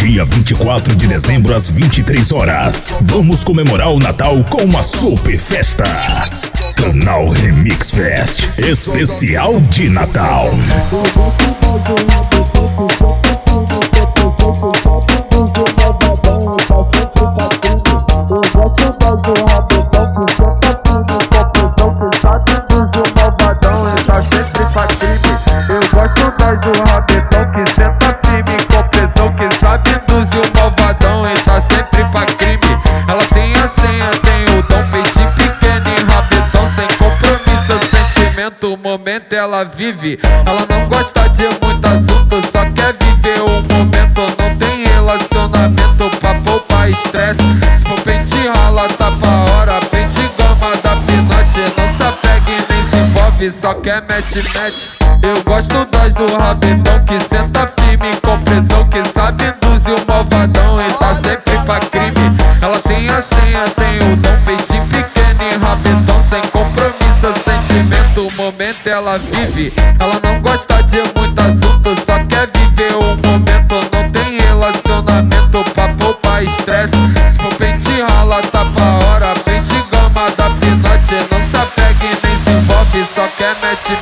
Dia 24 de dezembro às 23 horas. Vamos comemorar o Natal com uma super festa. Canal Remix Fest, especial de Natal. O momento ela vive, ela não gosta de muito assunto, só quer viver o momento. Não tem relacionamento pra poupar estresse. Se for pente rala, tapa a hora, pente gama da pinote. Não se apega e nem se envolve, só quer mete. Eu gosto das do rabetão que senta firme com pressão, que sabe induzir o malvadão e tá sempre pra crime. Ela tem a senha, tem o dom, peixe pequeno e rabetão, sem compromisso, sentimento. O momento ela vive, ela não gosta de muito assunto, só quer viver o momento. Não tem relacionamento pra poupar estresse. Se for pente rala, tapa a hora, pente gama da pinote. Não se apega e nem se envolve, só quer mete.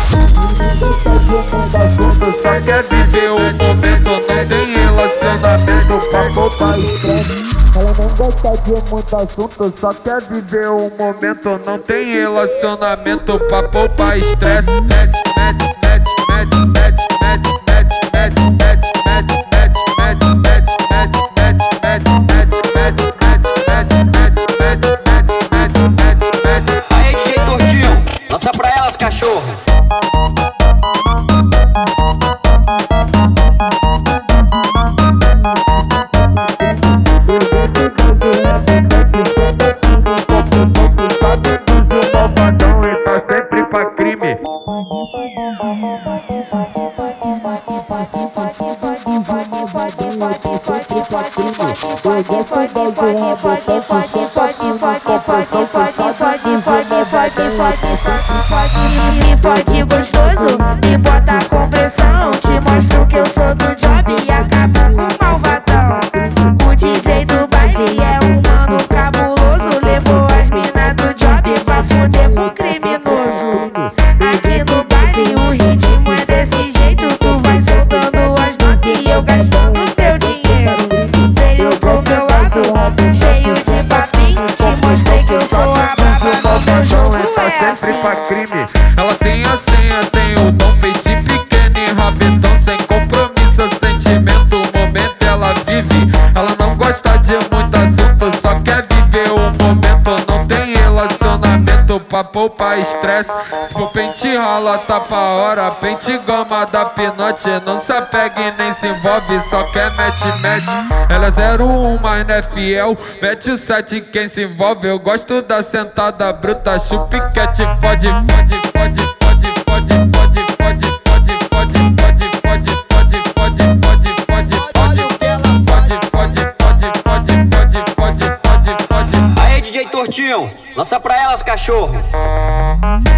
Só quer viver o momento, não tem relacionamento pra poupar estresse. Ela não gosta de muito assunto, só quer viver o momento. Não tem relacionamento pra poupar estresse. Aí, DJ Tortinho, lança pra elas, cachorro. Pode gostoso, me bota com pressão. Te mostro que eu sou do job e acabo com o malvadão. O DJ do baile é um mano cabuloso, levou as minas do job pra fuder com criminoso. Aqui no baile o ritmo é desse jeito, tu vai soltando as notas e eu gastando teu dinheiro. Veio pro meu lado, cheio de papinho, te mostrei que eu sou a braba, no teu jogo é assim. Ela tem a senha, tem o dom, peixe pequeno e rabetão, sem compromisso, sentimento. O momento ela vive, ela não gosta de muito assunto, só quer viver o momento. Não tem relacionamento pra poupar estresse. Se for pente rala, tapa a hora, pente gama da pinote. Não se apega e nem se envolve, só quer mete. Ela é 01, mas não é fiel, mete 7 quem se envolve. Eu gosto da sentada bruta, chupiquete, fode. Aí, DJ Tortinho, lança pra elas, cachorro.